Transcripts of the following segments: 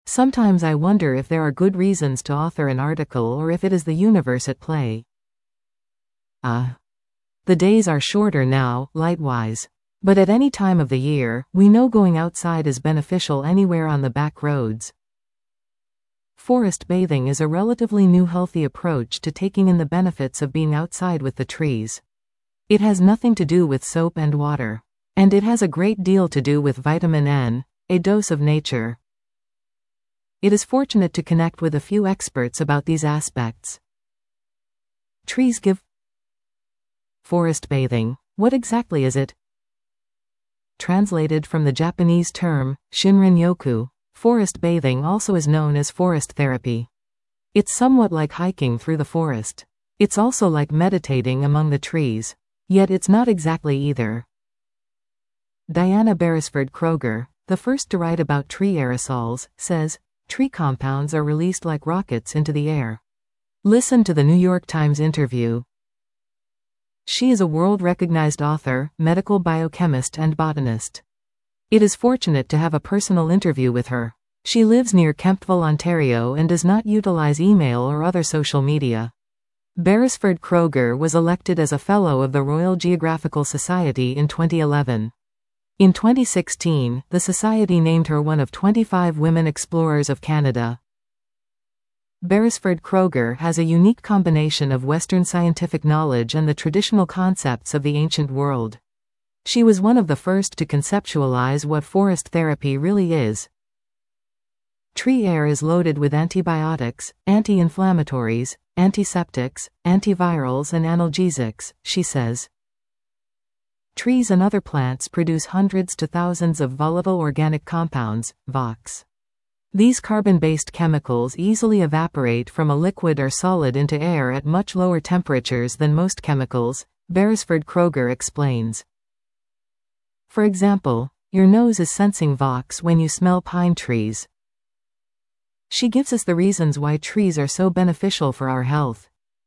Sometimes I wonder if there are good reasons to author an article or if it is the universe at play. The days are shorter now, light-wise. But at any time of the year, we know going outside is beneficial anywhere on the back roads. Forest bathing is a relatively new healthy approach to taking in the benefits of being outside with the trees. It has nothing to do with soap and water. And it has a great deal to do with vitamin N, a dose of nature. It is fortunate to connect with a few experts about these aspects. Trees give. Forest bathing. What exactly is it? Translated from the Japanese term, Shinrin-yoku, forest bathing also is known as forest therapy. It's somewhat like hiking through the forest. It's also like meditating among the trees. Yet it's not exactly either. Diana Beresford Kroeger, the first to write about tree aerosols, says, tree compounds are released like rockets into the air. Listen to the New York Times interview. She is a world-recognized author, medical biochemist and botanist. It is fortunate to have a personal interview with her. She lives near Kemptville, Ontario and does not utilize email or other social media. Beresford Kroeger was elected as a Fellow of the Royal Geographical Society in 2011. In 2016, the Society named her one of 25 women explorers of Canada. Beresford Kroeger has a unique combination of Western scientific knowledge and the traditional concepts of the ancient world. She was one of the first to conceptualize what forest therapy really is. Tree air is loaded with antibiotics, anti-inflammatories, antiseptics, antivirals and analgesics, she says. Trees and other plants produce hundreds to thousands of volatile organic compounds, VOCs. These carbon-based chemicals easily evaporate from a liquid or solid into air at much lower temperatures than most chemicals, Beresford Kroeger explains. For example, your nose is sensing VOCs when you smell pine trees. She gives us the reasons why trees are so beneficial for our health.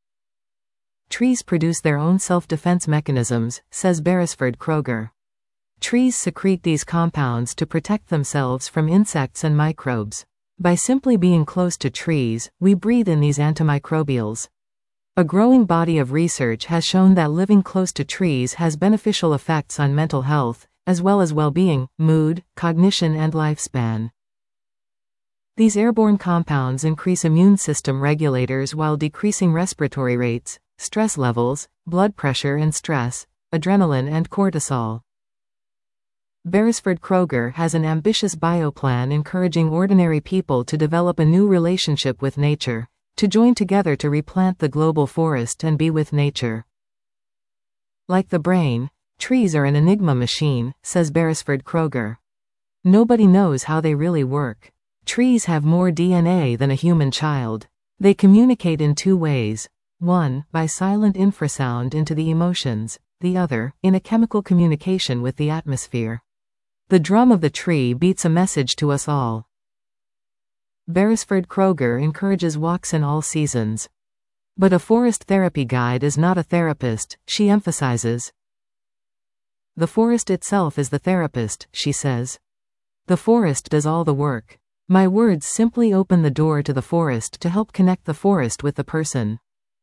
Trees produce their own self-defense mechanisms, says Beresford Kroeger. Trees secrete these compounds to protect themselves from insects and microbes. By simply being close to trees, we breathe in these antimicrobials. A growing body of research has shown that living close to trees has beneficial effects on mental health, as well as well-being, mood, cognition and lifespan. These airborne compounds increase immune system regulators while decreasing respiratory rates, stress levels, blood pressure and stress, adrenaline and cortisol. Beresford Kroeger has an ambitious bioplan encouraging ordinary people to develop a new relationship with nature, to join together to replant the global forest and be with nature. Like the brain, trees are an enigma machine, says Beresford Kroeger. Nobody knows how they really work. Trees have more DNA than a human child. They communicate in two ways. One, by silent infrasound into the emotions, the other, in a chemical communication with the atmosphere. The drum of the tree beats a message to us all. Beresford Kroeger encourages walks in all seasons. But a forest therapy guide is not a therapist, she emphasizes. The forest itself is the therapist, she says. The forest does all the work. My words simply open the door to the forest to help connect the forest with the person.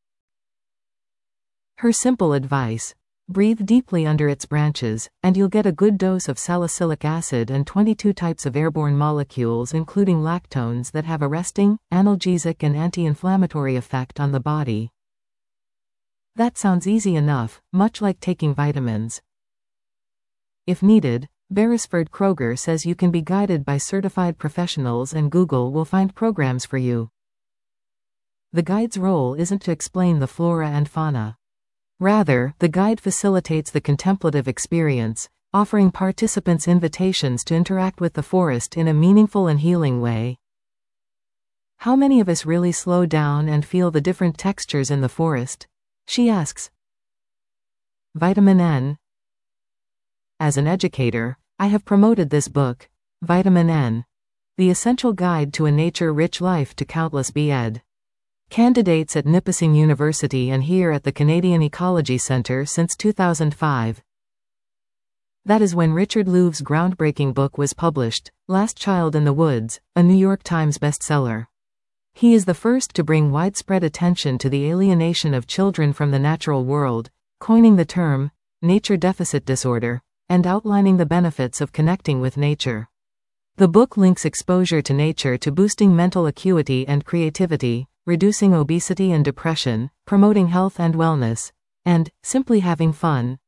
Her simple advice: breathe deeply under its branches, and you'll get a good dose of salicylic acid and 22 types of airborne molecules including lactones that have a resting, analgesic and anti-inflammatory effect on the body. That sounds easy enough, much like taking vitamins. If needed, Beresford Kroeger says you can be guided by certified professionals and Google will find programs for you. The guide's role isn't to explain the flora and fauna. Rather, the guide facilitates the contemplative experience, offering participants invitations to interact with the forest in a meaningful and healing way. How many of us really slow down and feel the different textures in the forest? She asks. Vitamin N. As an educator, I have promoted this book, Vitamin N, The Essential Guide to a Nature-Rich Life to Countless B.Ed. candidates at Nipissing University and here at the Canadian Ecology Centre since 2005. That is when Richard Louve's groundbreaking book was published, Last Child in the Woods, a New York Times bestseller. He is the first to bring widespread attention to the alienation of children from the natural world, coining the term, nature deficit disorder, and outlining the benefits of connecting with nature. The book links exposure to nature to boosting mental acuity and creativity, reducing obesity and depression, promoting health and wellness, and simply having fun.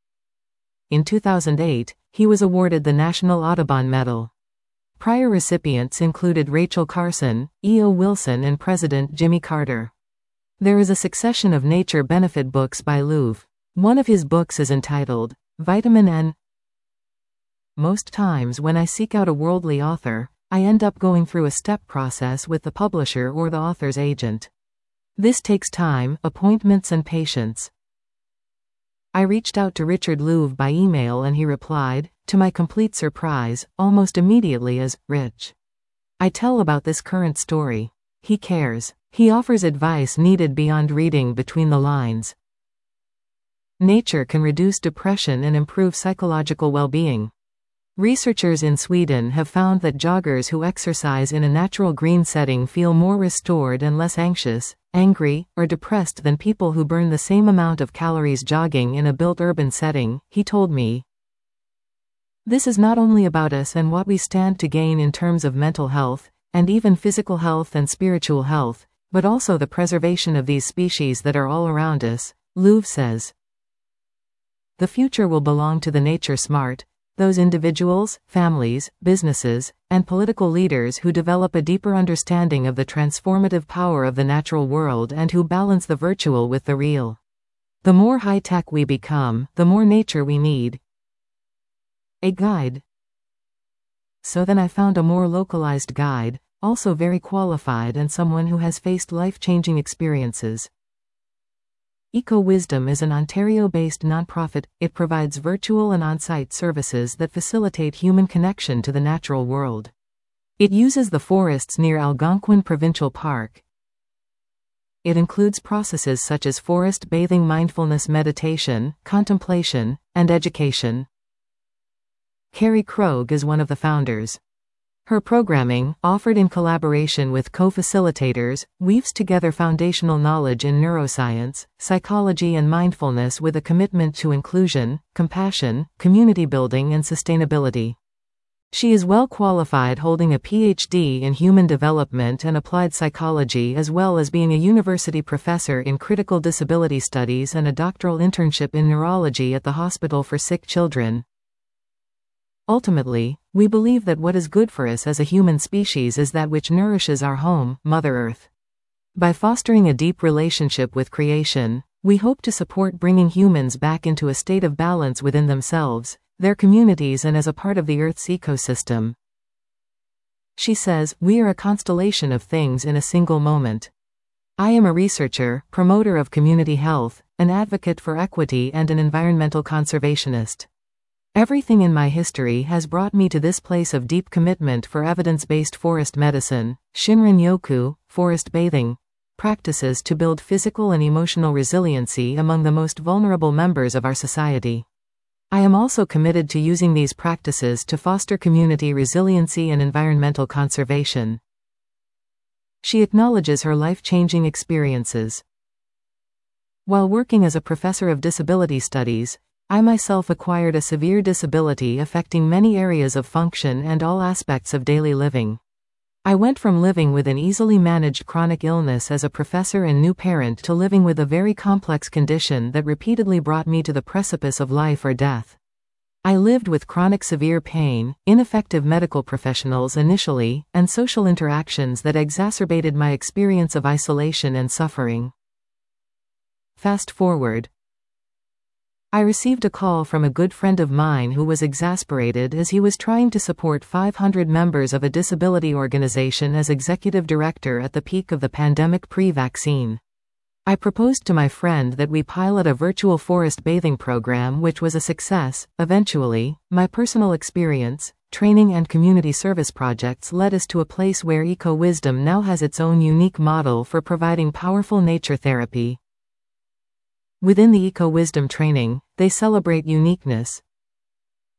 In 2008, he was awarded the National Audubon Medal. Prior recipients included Rachel Carson, E.O. Wilson and President Jimmy Carter. There is a succession of nature benefit books by Louve. One of his books is entitled, Vitamin N. Most times when I seek out a worldly author, I end up going through a step process with the publisher or the author's agent. This takes time, appointments and patience. I reached out to Richard Louve by email and he replied, to my complete surprise, almost immediately as, Rich. I tell about this current story. He cares. He offers advice needed beyond reading between the lines. Nature can reduce depression and improve psychological well-being. Researchers in Sweden have found that joggers who exercise in a natural green setting feel more restored and less anxious, angry, or depressed than people who burn the same amount of calories jogging in a built urban setting, he told me. This is not only about us and what we stand to gain in terms of mental health, and even physical health and spiritual health, but also the preservation of these species that are all around us, Louve says. The future will belong to the nature smart, those individuals, families, businesses, and political leaders who develop a deeper understanding of the transformative power of the natural world and who balance the virtual with the real. The more high-tech we become, the more nature we need. A guide. So then I found a more localized guide, also very qualified and someone who has faced life-changing experiences. Eco-Wisdom is an Ontario-based nonprofit. It provides virtual and on-site services that facilitate human connection to the natural world. It uses the forests near Algonquin Provincial Park. It includes processes such as forest bathing, mindfulness meditation, contemplation, and education. Carrie Krogh is one of the founders. Her programming, offered in collaboration with co-facilitators, weaves together foundational knowledge in neuroscience, psychology and mindfulness with a commitment to inclusion, compassion, community building and sustainability. She is well qualified, holding a PhD in human development and applied psychology as well as being a university professor in critical disability studies and a doctoral internship in neurology at the Hospital for Sick Children. Ultimately, we believe that what is good for us as a human species is that which nourishes our home, Mother Earth. By fostering a deep relationship with creation, we hope to support bringing humans back into a state of balance within themselves, their communities and as a part of the Earth's ecosystem. She says, we are a constellation of things in a single moment. I am a researcher, promoter of community health, an advocate for equity and an environmental conservationist. Everything in my history has brought me to this place of deep commitment for evidence-based forest medicine, Shinrin-yoku, forest bathing, practices to build physical and emotional resiliency among the most vulnerable members of our society. I am also committed to using these practices to foster community resiliency and environmental conservation. She acknowledges her life-changing experiences. While working as a professor of disability studies, I myself acquired a severe disability affecting many areas of function and all aspects of daily living. I went from living with an easily managed chronic illness as a professor and new parent to living with a very complex condition that repeatedly brought me to the precipice of life or death. I lived with chronic severe pain, ineffective medical professionals initially, and social interactions that exacerbated my experience of isolation and suffering. Fast forward. I received a call from a good friend of mine who was exasperated as he was trying to support 500 members of a disability organization as executive director at the peak of the pandemic pre-vaccine. I proposed to my friend that we pilot a virtual forest bathing program, which was a success. Eventually, my personal experience, training and community service projects led us to a place where Eco-Wisdom now has its own unique model for providing powerful nature therapy. Within the Eco-Wisdom training, they celebrate uniqueness.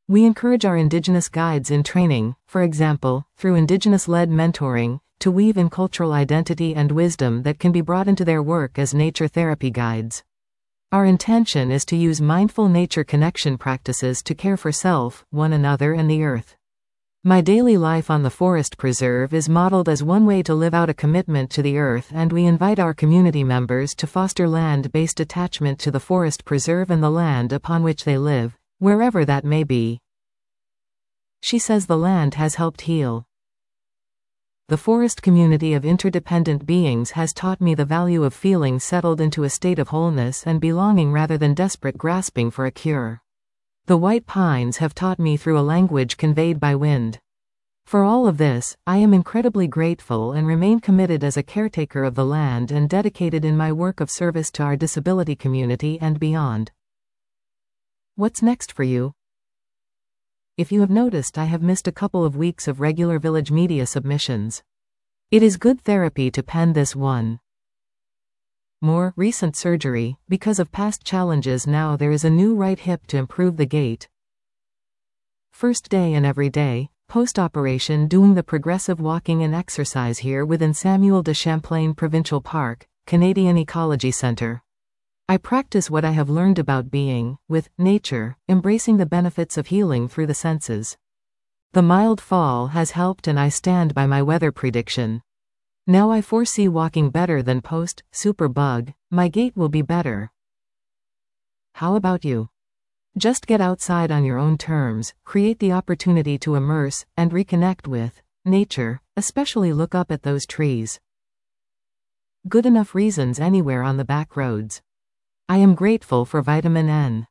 We encourage our Indigenous guides in training, for example, through Indigenous-led mentoring, to weave in cultural identity and wisdom that can be brought into their work as nature therapy guides. Our intention is to use mindful nature connection practices to care for self, one another and the earth. My daily life on the forest preserve is modeled as one way to live out a commitment to the earth, and we invite our community members to foster land-based attachment to the forest preserve and the land upon which they live, wherever that may be. She says the land has helped heal. The forest community of interdependent beings has taught me the value of feeling settled into a state of wholeness and belonging rather than desperate grasping for a cure. The white pines have taught me through a language conveyed by wind. For all of this, I am incredibly grateful and remain committed as a caretaker of the land and dedicated in my work of service to our disability community and beyond. What's next for you? If you have noticed, I have missed a couple of weeks of regular Village Media submissions. It is good therapy to pen this one. More recent surgery. Because of past challenges, now there is a new right hip to improve the gait. First day and every day, post-operation, doing the progressive walking and exercise here within Samuel de Champlain Provincial Park, Canadian Ecology Centre. I practice what I have learned about being with nature, embracing the benefits of healing through the senses. The mild fall has helped, and I stand by my weather prediction. Now I foresee walking better than post-superbug. My gait will be better. How about you? Just get outside on your own terms, create the opportunity to immerse and reconnect with nature, especially look up at those trees. Good enough reasons anywhere on the back roads. I am grateful for vitamin N.